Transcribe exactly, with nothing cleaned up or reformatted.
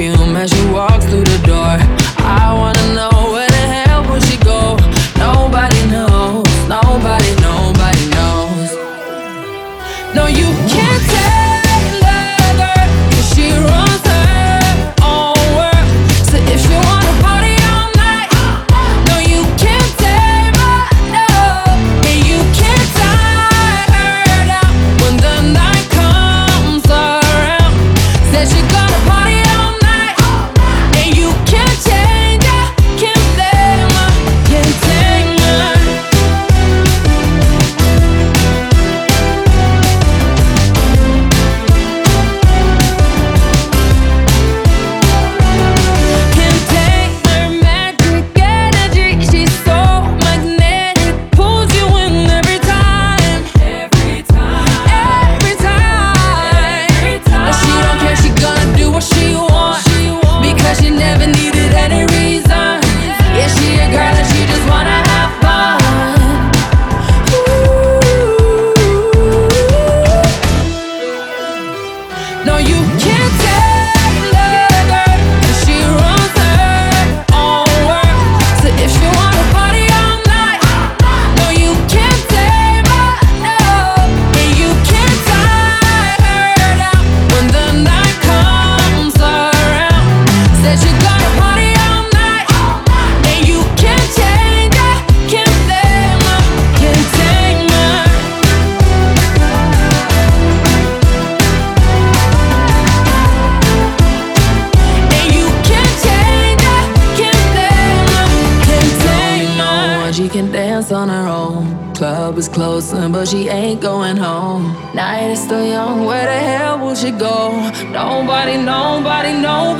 perfume as she walks through the door. I wanna know where the hell will she go. Nobody knows, nobody, nobody knows. No, you can't tell her, 'cause she runs her own world. So if she wanna party all night, no, you can't tame her, no. And you can't tie her down when the night comes around. Said she gonna party all night, and you can't change her, can't blame her, can't tame her. Can't take her magic energy. She's so magnetic, pulls you in every time, every time, every time. And she don't care, she gonna do what she wants, because she never needed any reason. Yeah, she a girl and she just wanna have fun. No, you can't tell her, 'cause she runs her own world. So if she wanna party all night, no, you can't tame her, no. And you can't tie her down when the night comes around. Said she gonna party all night, and you can't change her, can't blame her, can't tame her. And you can't change her, can't blame her, can't tame her. She can dance on her own. Club is closing, but she ain't going home. Night is still young, where the hell will she go? Nobody, nobody, nobody